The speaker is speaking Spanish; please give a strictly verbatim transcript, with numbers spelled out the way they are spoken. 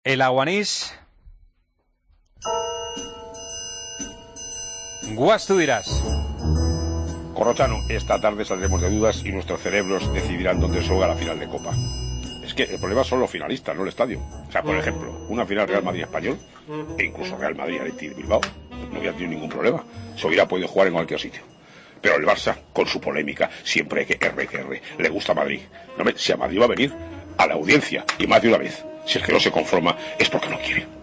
El Aguanís. Guas, tú dirás. Corrochano, esta tarde saldremos de dudas y nuestros cerebros decidirán dónde se juega la final de Copa. Es que el problema son los finalistas, no el estadio. O sea, por ejemplo, una final Real Madrid-Español, e incluso Real Madrid-Athletic de Bilbao, no hubiera tenido ningún problema. Se hubiera podido jugar en cualquier sitio. Pero el Barça, con su polémica, siempre que R que R, le gusta a Madrid. No me, si a Madrid va a venir, a la audiencia, y más de una vez. Si es que no se conforma, es porque no quiere.